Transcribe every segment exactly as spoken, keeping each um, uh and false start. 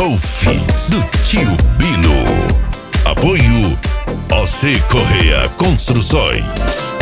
Golf do Tio Bino. Apoio O C Correia Construções.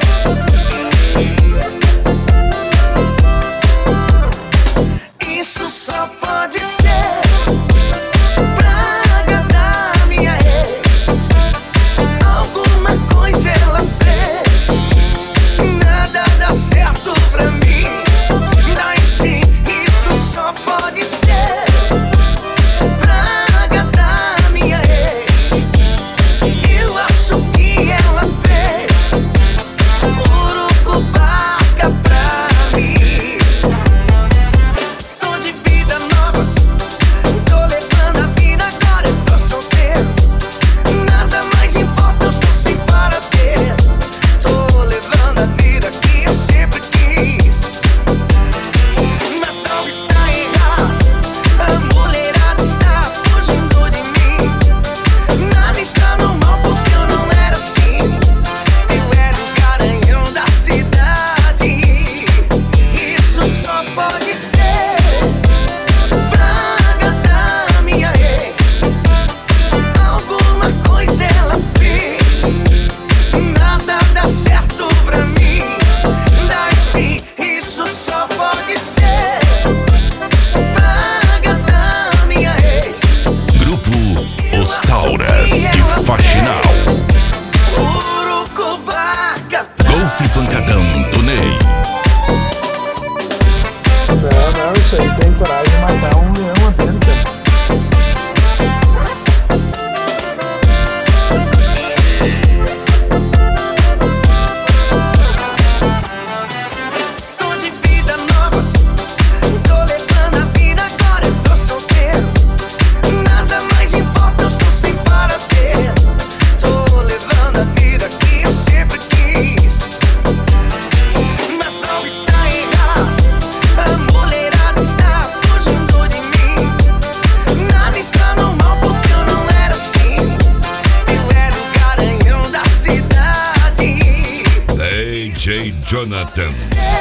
Isso só pode ser pra agradar minha ex. Alguma coisa ela fez, nada dá certo pra mim. Daí sim, isso só pode ser pra agradar minha ex. Eu acho que ela fez urucubaca pra mim. Tô de vida nova, tô levando a vida agora, eu tô solteiro. Nada mais importa, eu tô sem paradeiro. Tô levando a vida que eu sempre quis. Mas algo está errado, a mulherada está fugindo de mim. Nada está normal porque eu não era assim. Eu era o garanhão da cidade. Isso só pode ser pra agradar minha ex. Alguma coisa ela fez, nada dá certo pra mim. Daí sim, isso só pode ser pra agradar minha ex. Grupo Os Tauras de Faxinal. Urucubaca. Golf Pancadão do Ney. Não, não, isso aí tem coragem de matar um leão a dentro, cara. Tô de vida nova, tô levando a vida agora, eu tô solteiro. Nada mais importa, eu tô sem paradeiro. Tô levando a vida que eu sempre quis. Mas algo está errado, a mulherada está fugindo de mim. Nada está normal porque eu não era assim. Eu era o garanhão da cidade. D J Jonathan. Ser